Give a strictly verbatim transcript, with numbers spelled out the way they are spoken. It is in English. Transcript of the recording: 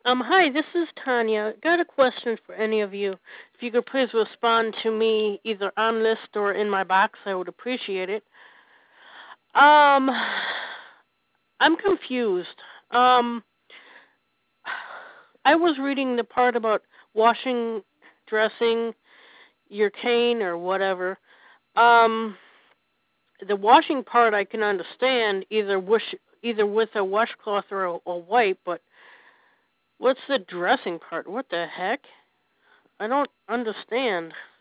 Um, hi, this is Tanya. Got a question for any of you. If you could please respond to me either on list or in my box, I would appreciate it. Um, I'm confused. Um, I was reading the part about washing, dressing your cane or whatever. Um, the washing part I can understand either wish, either with a washcloth or a, a wipe, but what's the dressing part? What the heck? I don't understand.